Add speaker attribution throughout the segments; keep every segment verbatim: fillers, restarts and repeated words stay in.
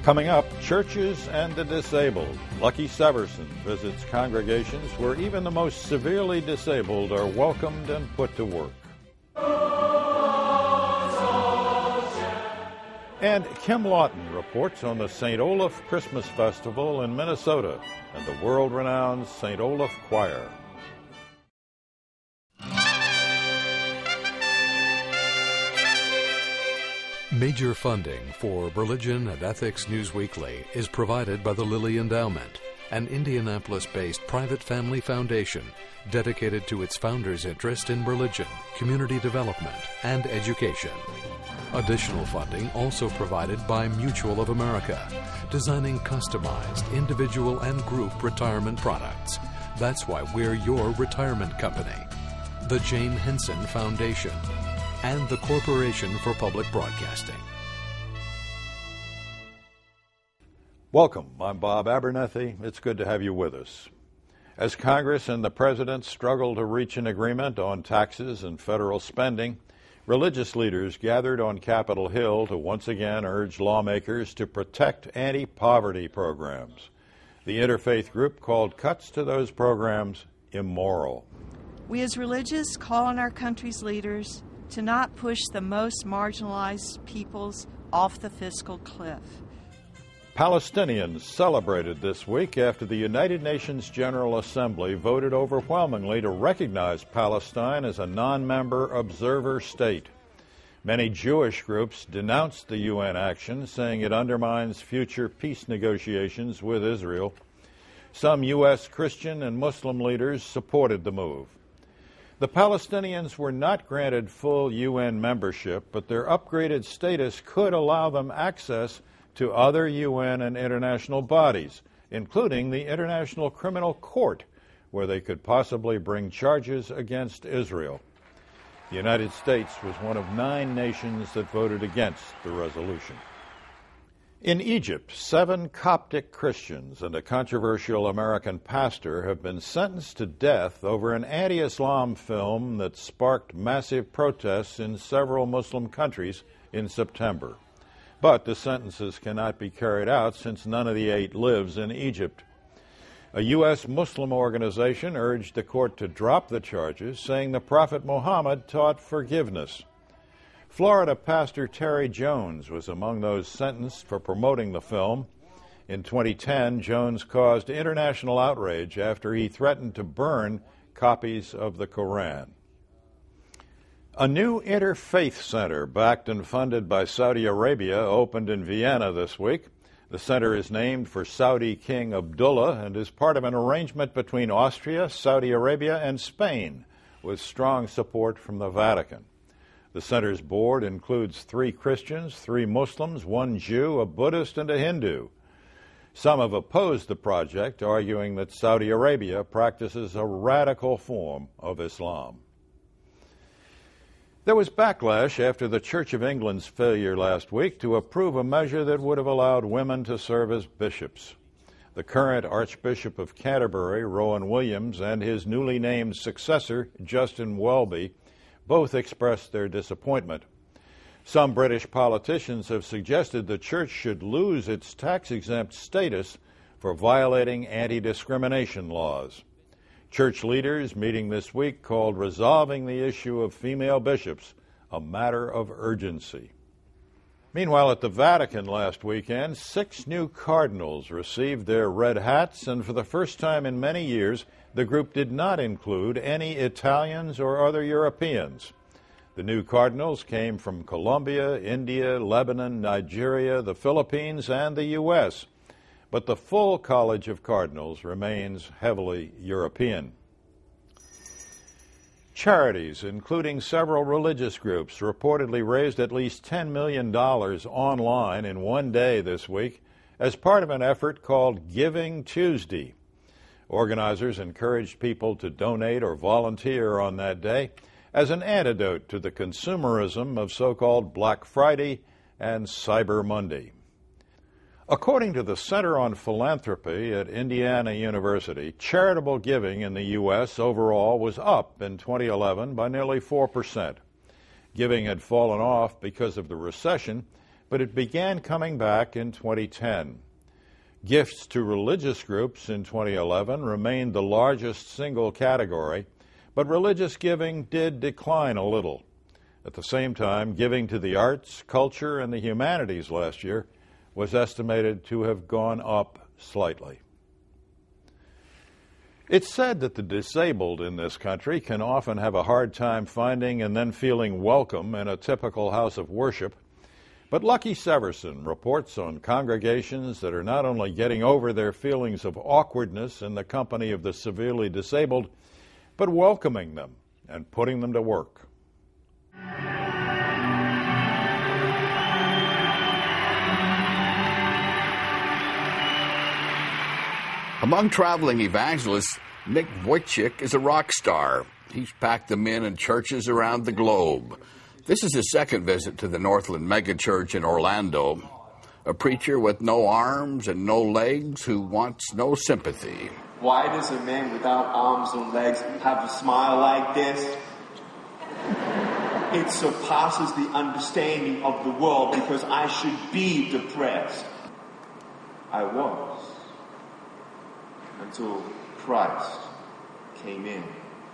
Speaker 1: Coming up, churches and the disabled. Lucky Severson visits congregations where even the most severely disabled are welcomed and put to work. And Kim Lawton reports on the Saint Olaf Christmas Festival in Minnesota and the world-renowned Saint Olaf Choir.
Speaker 2: Major funding for Religion and Ethics News Weekly is provided by the Lilly Endowment, an Indianapolis-based private family foundation dedicated to its founders' interest in religion, community development, and education. Additional funding also provided by Mutual of America, designing customized individual and group retirement products. That's why we're your retirement company. The Jane Henson Foundation and the Corporation for Public Broadcasting.
Speaker 1: Welcome. I'm Bob Abernethy. It's good to have you with us. As Congress and the President struggle to reach an agreement on taxes and federal spending, religious leaders gathered on Capitol Hill to once again urge lawmakers to protect anti-poverty programs. The interfaith group called cuts to those programs immoral.
Speaker 3: We as religious call on our country's leaders to not push the most marginalized peoples off the fiscal cliff.
Speaker 1: Palestinians celebrated this week after the United Nations General Assembly voted overwhelmingly to recognize Palestine as a non-member observer state. Many Jewish groups denounced the U N action, saying it undermines future peace negotiations with Israel. Some U S Christian and Muslim leaders supported the move. The Palestinians were not granted full U N membership, but their upgraded status could allow them access to other U N and international bodies, including the International Criminal Court, where they could possibly bring charges against Israel. The United States was one of nine nations that voted against the resolution. In Egypt, seven Coptic Christians and a controversial American pastor have been sentenced to death over an anti-Islam film that sparked massive protests in several Muslim countries in September. But the sentences cannot be carried out since none of the eight lives in Egypt. A U S Muslim organization urged the court to drop the charges, saying the Prophet Muhammad taught forgiveness. Florida pastor Terry Jones was among those sentenced for promoting the film. In twenty ten, Jones caused international outrage after he threatened to burn copies of the Koran. A new interfaith center, backed and funded by Saudi Arabia, opened in Vienna this week. The center is named for Saudi King Abdullah and is part of an arrangement between Austria, Saudi Arabia, and Spain, with strong support from the Vatican. The center's board includes three Christians, three Muslims, one Jew, a Buddhist, and a Hindu. Some have opposed the project, arguing that Saudi Arabia practices a radical form of Islam. There was backlash after the Church of England's failure last week to approve a measure that would have allowed women to serve as bishops. The current Archbishop of Canterbury, Rowan Williams, and his newly named successor, Justin Welby, both expressed their disappointment. Some British politicians have suggested the church should lose its tax-exempt status for violating anti-discrimination laws. Church leaders meeting this week called resolving the issue of female bishops a matter of urgency. Meanwhile, at the Vatican last weekend, six new cardinals received their red hats, and for the first time in many years, the group did not include any Italians or other Europeans. The new cardinals came from Colombia, India, Lebanon, Nigeria, the Philippines, and the U S, but the full College of Cardinals remains heavily European. Charities, including several religious groups, reportedly raised at least ten million dollars online in one day this week as part of an effort called Giving Tuesday. Organizers encouraged people to donate or volunteer on that day as an antidote to the consumerism of so-called Black Friday and Cyber Monday. According to the Center on Philanthropy at Indiana University, charitable giving in the U S overall was up in twenty eleven by nearly four percent. Giving had fallen off because of the recession, but it began coming back in twenty ten. Gifts to religious groups in twenty eleven remained the largest single category, but religious giving did decline a little. At the same time, giving to the arts, culture, and the humanities last year was estimated to have gone up slightly. It's said that the disabled in this country can often have a hard time finding and then feeling welcome in a typical house of worship. But Lucky Severson reports on congregations that are not only getting over their feelings of awkwardness in the company of the severely disabled, but welcoming them and putting them to work.
Speaker 4: Among traveling evangelists, Nick Wojcik is a rock star. He's packed them in in churches around the globe. This is his second visit to the Northland megachurch in Orlando. A preacher with no arms and no legs who wants no sympathy.
Speaker 5: Why does a man without arms and legs have a smile like this? It surpasses the understanding of the world because I should be depressed. I was. Until Christ came in.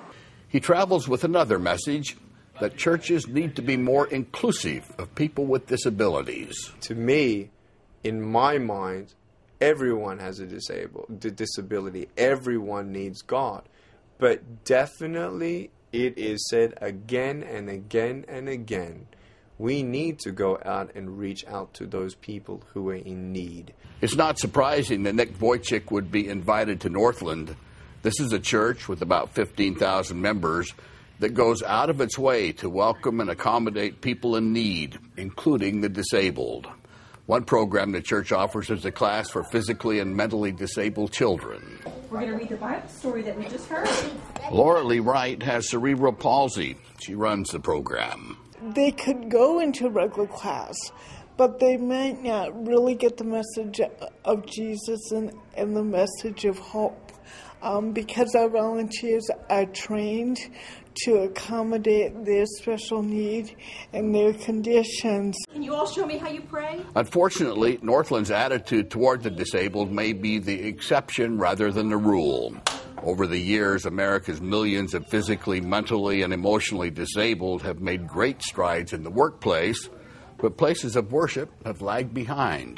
Speaker 4: He travels with another message, that churches need to be more inclusive of people with disabilities.
Speaker 5: To me, in my mind, everyone has a disabled disability. Everyone needs God. But definitely, it is said again and again and again, we need to go out and reach out to those people who are in need.
Speaker 4: It's not surprising that Nick Wojcik would be invited to Northland. This is a church with about fifteen thousand members that goes out of its way to welcome and accommodate people in need, including the disabled. One program the church offers is a class for physically and mentally disabled children.
Speaker 6: We're going to read the Bible story that we just heard.
Speaker 4: Laura Lee Wright has cerebral palsy. She runs the program.
Speaker 7: They could go into regular class, but they might not really get the message of Jesus and, and the message of hope. Um, because our volunteers are trained to accommodate their special need and their conditions.
Speaker 6: Can you all show me how you pray?
Speaker 4: Unfortunately, Northland's attitude toward the disabled may be the exception rather than the rule. Over the years, America's millions of physically, mentally, and emotionally disabled have made great strides in the workplace, but places of worship have lagged behind.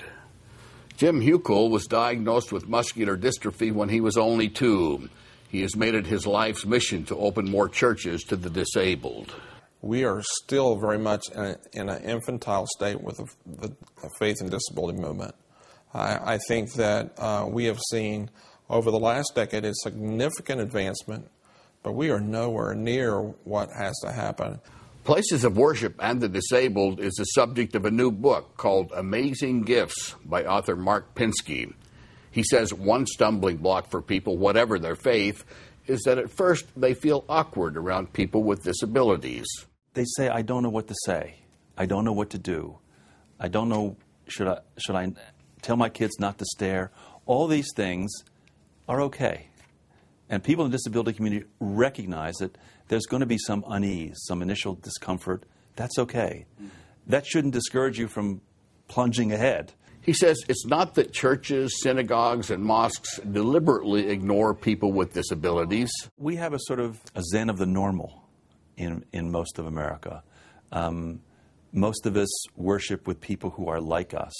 Speaker 4: Jim Huckel was diagnosed with muscular dystrophy when he was only two. He has made it his life's mission to open more churches to the disabled.
Speaker 8: We are still very much in, a, in an infantile state with the, the, the faith and disability movement. I, I think that uh, we have seen over the last decade a significant advancement, but we are nowhere near what has to happen.
Speaker 4: Places of Worship and the Disabled is the subject of a new book called Amazing Gifts by author Mark Pinsky. He says one stumbling block for people, whatever their faith, is that at first they feel awkward around people with disabilities.
Speaker 9: They say, I don't know what to say. I don't know what to do. I don't know, should I, should I tell my kids not to stare? All these things are okay. And people in the disability community recognize that there's going to be some unease, some initial discomfort. That's okay. That shouldn't discourage you from plunging ahead.
Speaker 4: He says it's not that churches, synagogues, and mosques deliberately ignore people with disabilities.
Speaker 9: We have a sort of a zen of the normal in, in most of America. Um, most of us worship with people who are like us,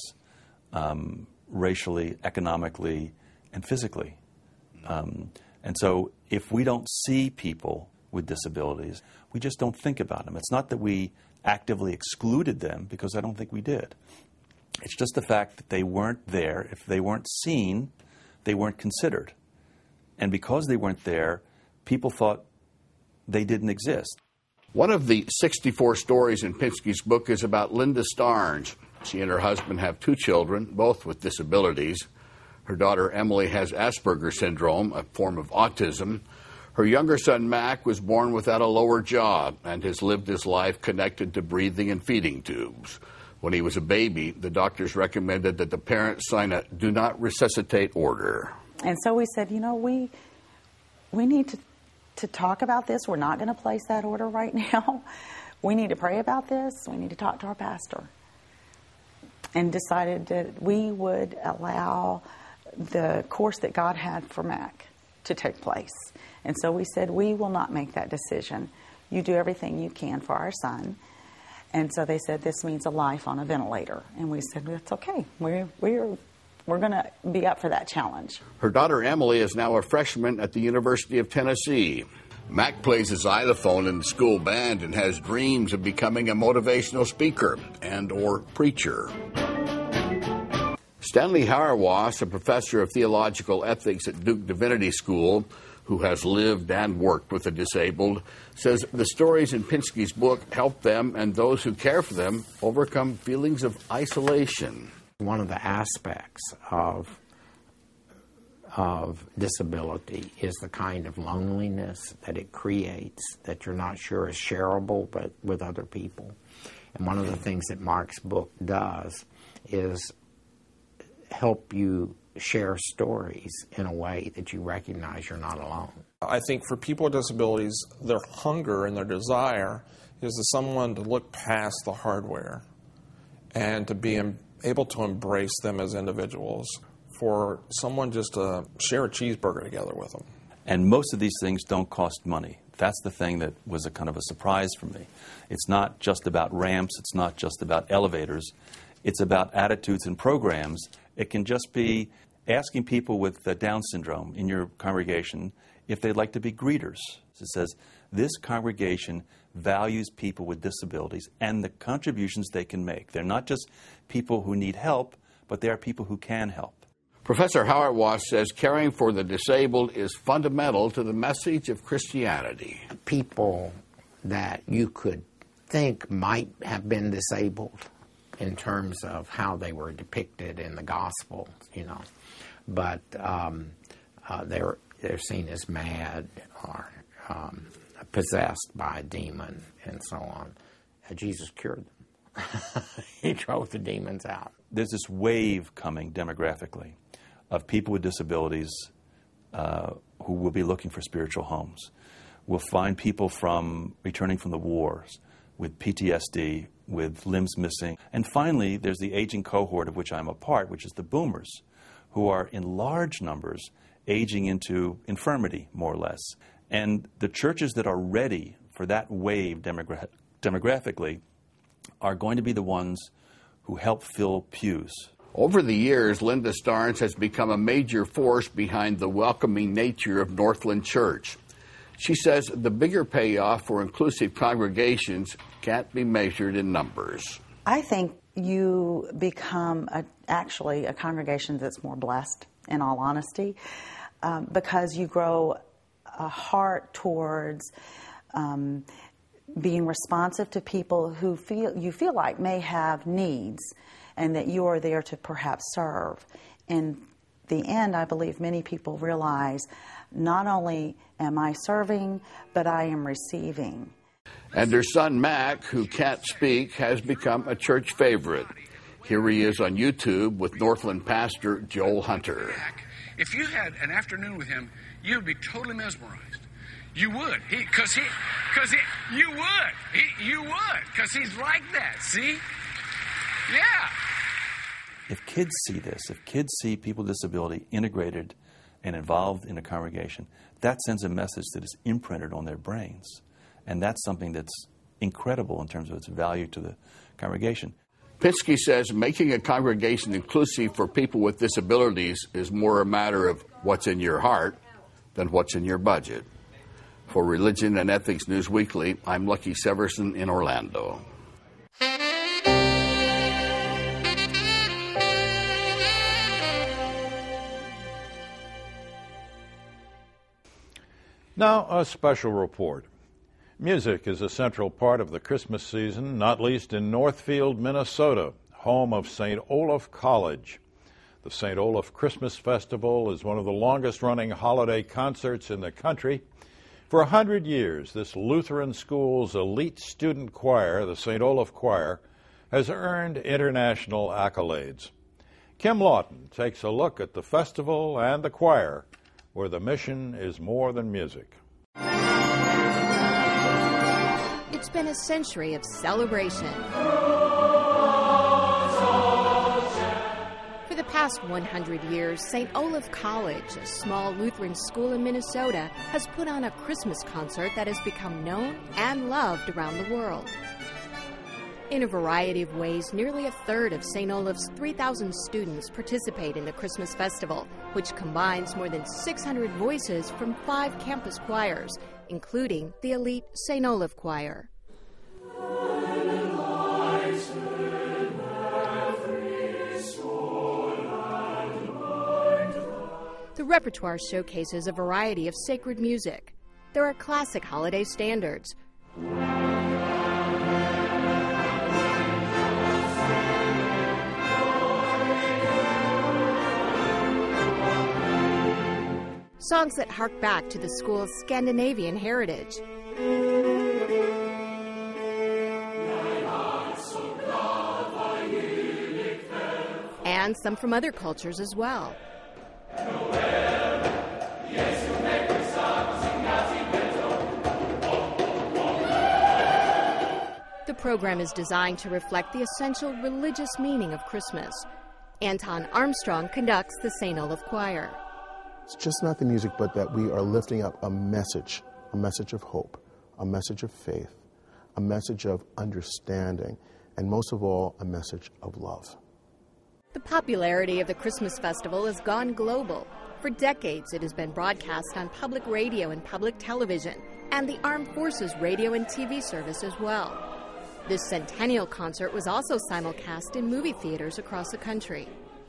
Speaker 9: um, racially, economically, and physically. Um, and so if we don't see people with disabilities, we just don't think about them. It's not that we actively excluded them, because I don't think we did. It's just the fact that they weren't there. If they weren't seen, they weren't considered. And because they weren't there, people thought they didn't exist.
Speaker 4: One of the sixty-four stories in Pinsky's book is about Linda Starnes. She and her husband have two children, both with disabilities. Her daughter Emily has Asperger's syndrome, a form of autism. Her younger son Mac was born without a lower jaw and has lived his life connected to breathing and feeding tubes. When he was a baby, the doctors recommended that the parents sign a do not resuscitate order.
Speaker 10: And so we said, you know, we we need to, to talk about this. We're not going to place that order right now. We need to pray about this. We need to talk to our pastor. and decided that we would allow the course that God had for Mac to take place. And so we said, we will not make that decision. You do everything you can for our son. And so they said, this means a life on a ventilator. And we said, that's okay. We're, we're, we're going to be up for that challenge.
Speaker 4: Her daughter Emily is now a freshman at the University of Tennessee. Mac plays his xylophone in the school band and has dreams of becoming a motivational speaker and or preacher. Stanley Hauerwas, a professor of theological ethics at Duke Divinity School, who has lived and worked with the disabled, says the stories in Pinsky's book help them and those who care for them overcome feelings of isolation.
Speaker 11: One of the aspects of of disability is the kind of loneliness that it creates that you're not sure is shareable but with other people. And one of the things that Mark's book does is help you share stories in a way that you recognize you're not alone.
Speaker 8: I think for people with disabilities, their hunger and their desire is to someone to look past the hardware and to be able to embrace them as individuals, for someone just to share a cheeseburger together with them.
Speaker 9: And most of these things don't cost money. That's the thing that was a kind of a surprise for me. It's not just about ramps. It's not just about elevators. It's about attitudes and programs. It can just be asking people with uh, Down syndrome in your congregation if they'd like to be greeters. It says, this congregation values people with disabilities and the contributions they can make. They're not just people who need help, but they are people who can help.
Speaker 4: Professor Hauerwas says caring for the disabled is fundamental to the message of Christianity.
Speaker 11: People that you could think might have been disabled in terms of how they were depicted in the gospel, you know, but um, uh, they're they're seen as mad or um, possessed by a demon and so on. Uh, Jesus cured them. He drove the demons out.
Speaker 9: There's this wave coming demographically of people with disabilities uh, who will be looking for spiritual homes. We'll find people from returning from the wars with P T S D, with limbs missing. And finally, there's the aging cohort of which I'm a part, which is the boomers, who are in large numbers aging into infirmity, more or less. And the churches that are ready for that wave demogra- demographically are going to be the ones who help fill pews.
Speaker 4: Over the years, Linda Starnes has become a major force behind the welcoming nature of Northland Church. She says the bigger payoff for inclusive congregations can't be measured in numbers.
Speaker 10: I think you become a, actually a congregation that's more blessed, in all honesty, um, because you grow a heart towards um, being responsive to people who feel you feel like may have needs, and that you are there to perhaps serve. In the end, I believe many people realize not only am I serving, but I am receiving.
Speaker 4: And her son, Mac, who can't speak, has become a church favorite. Here he is on YouTube with Northland pastor Joel Hunter.
Speaker 12: If you had an afternoon with him, you'd be totally mesmerized. You would, because he, because he, he, you would, he, you would, because he's like that. See? Yeah.
Speaker 9: If kids see this, if kids see people with disability integrated and involved in a congregation, that sends a message that is imprinted on their brains. And that's something that's incredible in terms of its value to the congregation.
Speaker 4: Pinsky says making a congregation inclusive for people with disabilities is more a matter of what's in your heart than what's in your budget. For Religion and Ethics News Weekly, I'm Lucky Severson in Orlando.
Speaker 1: Now, a special report. Music is a central part of the Christmas season, not least in Northfield, Minnesota, home of Saint Olaf College. The Saint Olaf Christmas Festival is one of the longest-running holiday concerts in the country. For a hundred years, this Lutheran school's elite student choir, the Saint Olaf Choir, has earned international accolades. Kim Lawton takes a look at the festival and the choir, where the mission is more than music.
Speaker 13: It's been a century of celebration. past one hundred years, Saint Olaf College, a small Lutheran school in Minnesota, has put on a Christmas concert that has become known and loved around the world. In a variety of ways, nearly a third of Saint Olaf's three thousand students participate in the Christmas festival, which combines more than six hundred voices from five campus choirs, including the elite Saint Olaf Choir. The repertoire showcases a variety of sacred music. There are classic holiday standards, songs that hark back to the school's Scandinavian heritage, and some from other cultures as well. The program is designed to reflect the essential religious meaning of Christmas. Anton Armstrong conducts the Saint Olaf Choir.
Speaker 14: It's just not the music, but that we are lifting up a message, a message of hope, a message of faith, a message of understanding, and most of all, a message of love.
Speaker 13: The popularity of the Christmas festival has gone global. For decades, it has been broadcast on public radio and public television, and the Armed Forces radio and T V service as well. This centennial concert was also simulcast in movie theaters across the country.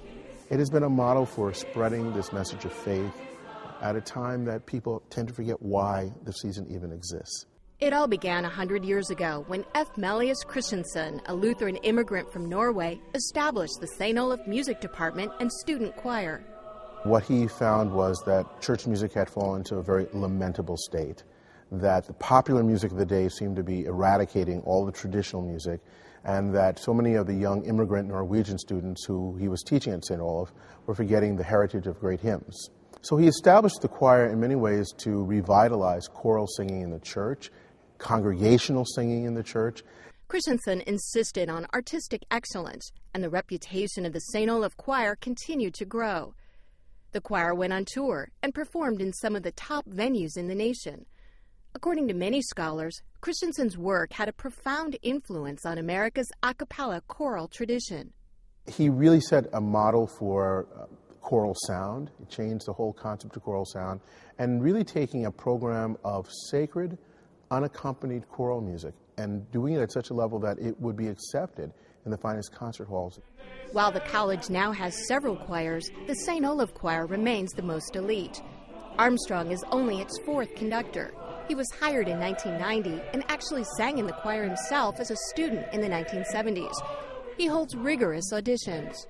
Speaker 14: It has been a model for spreading this message of faith at a time that people tend to forget why the season even exists.
Speaker 13: It all began one hundred years ago when F. Melius Christensen, a Lutheran immigrant from Norway, established the Saint Olaf Music Department and Student Choir.
Speaker 14: What he found was that church music had fallen into a very lamentable state, that the popular music of the day seemed to be eradicating all the traditional music, and that so many of the young immigrant Norwegian students who he was teaching at Saint Olaf were forgetting the heritage of great hymns. So he established the choir in many ways to revitalize choral singing in the church, congregational singing in the church.
Speaker 13: Christensen insisted on artistic excellence, and the reputation of the Saint Olaf Choir continued to grow. The choir went on tour and performed in some of the top venues in the nation. According to many scholars, Christensen's work had a profound influence on America's a cappella choral tradition.
Speaker 14: He really set a model for uh, choral sound. He changed the whole concept of choral sound, and really taking a program of sacred, unaccompanied choral music and doing it at such a level that it would be accepted in the finest concert halls.
Speaker 13: While the college now has several choirs, the Saint Olaf Choir remains the most elite. Armstrong is only its fourth conductor. He was hired in nineteen ninety and actually sang in the choir himself as a student in the nineteen seventies. He holds rigorous auditions.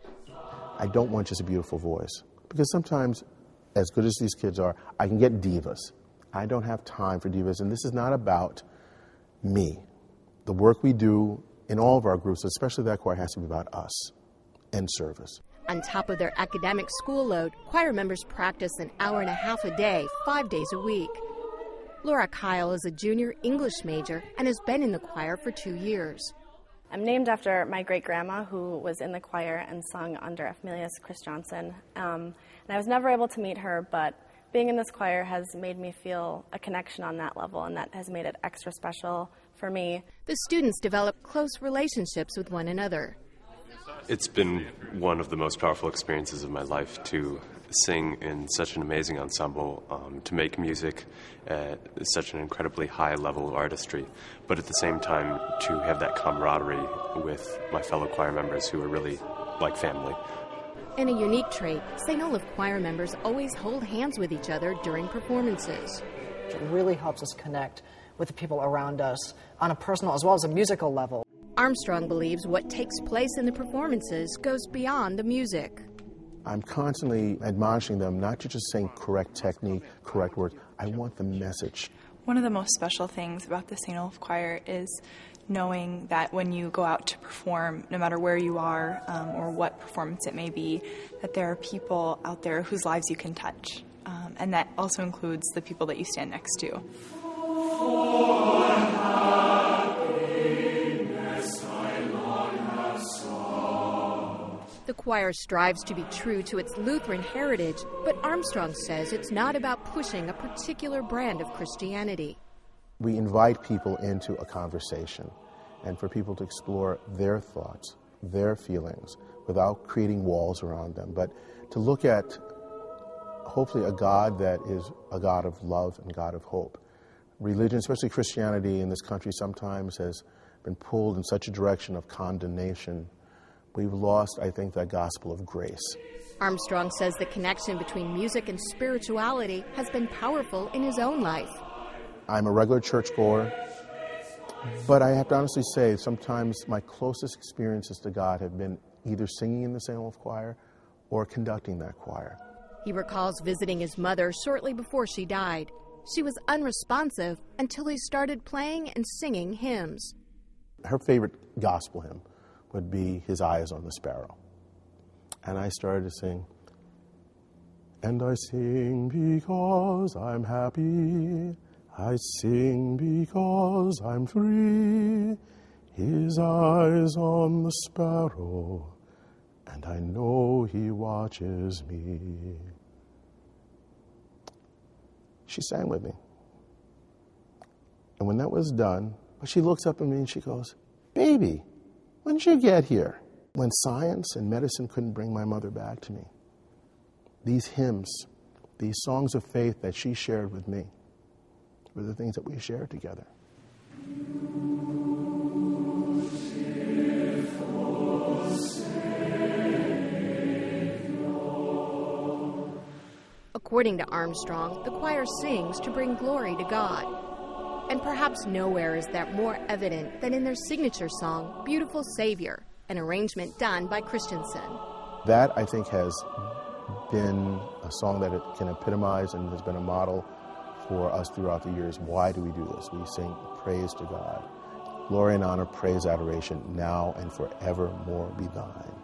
Speaker 14: I don't want just a beautiful voice, because sometimes, as good as these kids are, I can get divas. I don't have time for divas, and this is not about me. The work we do in all of our groups, especially that choir, has to be about us and service.
Speaker 13: On top of their academic school load, choir members practice an hour and a half a day, five days a week. Laura Kyle is a junior English major and has been in the choir for two years.
Speaker 15: I'm named after my great-grandma, who was in the choir and sung under F. Melius Christensen. Um, and I was never able to meet her, but being in this choir has made me feel a connection on that level, and that has made it extra special for me.
Speaker 13: The students develop close relationships with one another.
Speaker 16: It's been one of the most powerful experiences of my life to sing in such an amazing ensemble, um, to make music at such an incredibly high level of artistry, but at the same time to have that camaraderie with my fellow choir members who are really like family.
Speaker 13: In a unique trait, Saint Olaf choir members always hold hands with each other during performances.
Speaker 17: It really helps us connect with the people around us on a personal as well as a musical level.
Speaker 13: Armstrong believes what takes place in the performances goes beyond the music.
Speaker 14: I'm constantly admonishing them not to just sing correct technique, correct words. I want the message.
Speaker 18: One of the most special things about the Saint Olaf Choir is knowing that when you go out to perform, no matter where you are um, or what performance it may be, that there are people out there whose lives you can touch. Um, and that also includes the people that you stand next to.
Speaker 13: The choir strives to be true to its Lutheran heritage, but Armstrong says it's not about pushing a particular brand of Christianity.
Speaker 14: We invite people into a conversation and for people to explore their thoughts, their feelings, without creating walls around them, but to look at hopefully a God that is a God of love and God of hope. Religion, especially Christianity in this country, sometimes has been pulled in such a direction of condemnation. We've lost, I think, that gospel of grace.
Speaker 13: Armstrong says the connection between music and spirituality has been powerful in his own life.
Speaker 14: I'm a regular churchgoer, but I have to honestly say sometimes my closest experiences to God have been either singing in the Saint Olaf Choir or conducting that choir.
Speaker 13: He recalls visiting his mother shortly before she died. She was unresponsive until he started playing and singing hymns.
Speaker 14: Her favorite gospel hymn would be His Eyes on the Sparrow. And I started to sing, and I sing because I'm happy, I sing because I'm free, His eyes on the sparrow, and I know He watches me. She sang with me. And when that was done, she looks up at me and she goes, "Baby, when did you get here?" When science and medicine couldn't bring my mother back to me, these hymns, these songs of faith that she shared with me, were the things that we shared together.
Speaker 13: According to Armstrong, the choir sings to bring glory to God. And perhaps nowhere is that more evident than in their signature song, Beautiful Savior, an arrangement done by Christensen.
Speaker 14: That, I think, has been a song that it can epitomize and has been a model for us throughout the years. Why do we do this? We sing praise to God. Glory and honor, praise, adoration, now and forevermore be thine.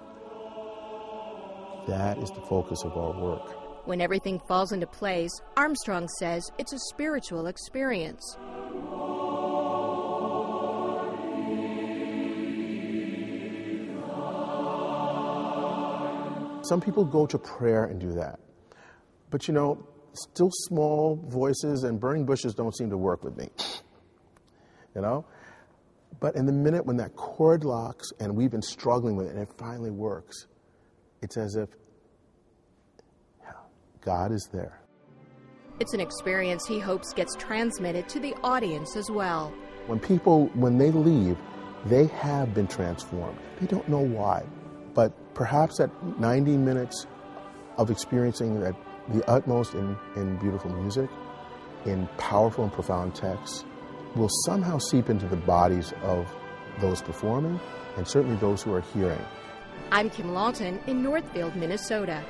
Speaker 14: That is the focus of our work.
Speaker 13: When everything falls into place, Armstrong says it's a spiritual experience.
Speaker 14: Some people go to prayer and do that. But you know, still small voices and burning bushes don't seem to work with me. You know? But in the minute when that chord locks and we've been struggling with it and it finally works, it's as if yeah, God is there.
Speaker 13: It's an experience he hopes gets transmitted to the audience as well.
Speaker 14: When people, when they leave, they have been transformed. They don't know why. But perhaps that ninety minutes of experiencing that the utmost in, in beautiful music, in powerful and profound texts, will somehow seep into the bodies of those performing and certainly those who are hearing.
Speaker 13: I'm Kim Lawton in Northfield, Minnesota.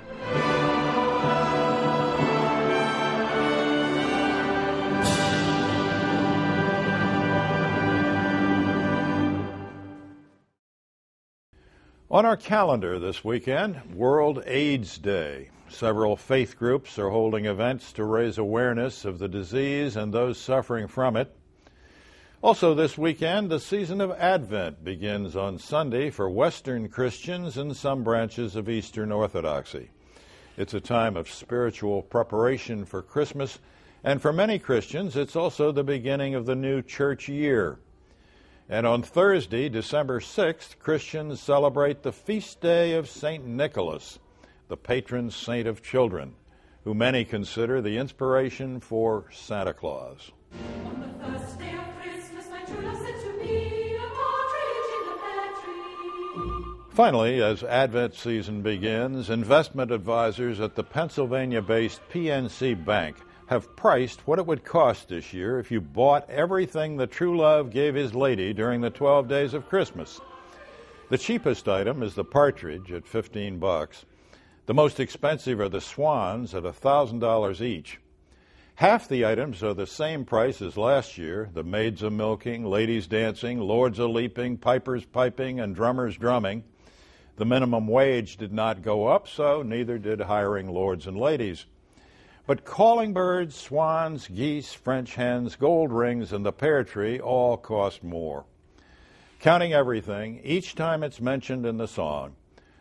Speaker 1: On our calendar this weekend, World AIDS Day. Several faith groups are holding events to raise awareness of the disease and those suffering from it. Also this weekend, the season of Advent begins on Sunday for Western Christians and some branches of Eastern Orthodoxy. It's a time of spiritual preparation for Christmas, and for many Christians, it's also the beginning of the new church year. And on Thursday, December sixth, Christians celebrate the feast day of Saint Nicholas, the patron saint of children, who many consider the inspiration for Santa Claus.
Speaker 19: On the first day of Christmas, my true love sent to me a partridge in the pear tree.
Speaker 1: Finally, as Advent season begins, investment advisors at the Pennsylvania-based P N C Bank have priced what it would cost this year if you bought everything the true love gave his lady during the twelve days of Christmas. The cheapest item is the partridge at fifteen bucks. The most expensive are the swans at one thousand dollars each. Half the items are the same price as last year: the maids a-milking, ladies dancing, lords a-leaping, pipers piping, and drummers drumming. The minimum wage did not go up, so neither did hiring lords and ladies. But calling birds, swans, geese, French hens, gold rings, and the pear tree all cost more. Counting everything, each time it's mentioned in the song,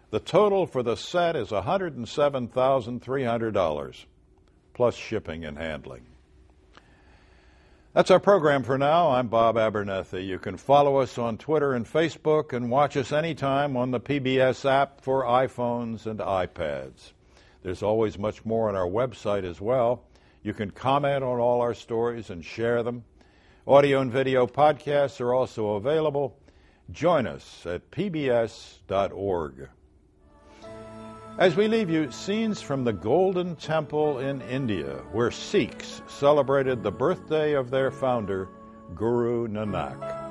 Speaker 1: The total for the set is one hundred seven thousand three hundred dollars, plus shipping and handling. That's our program for now. I'm Bob Abernethy. You can follow us on Twitter and Facebook and watch us anytime on the P B S app for iPhones and iPads. There's always much more on our website as well. You can comment on all our stories and share them. Audio and video podcasts are also available. Join us at P B S dot org. As we leave you, scenes from the Golden Temple in India, where Sikhs celebrated the birthday of their founder, Guru Nanak.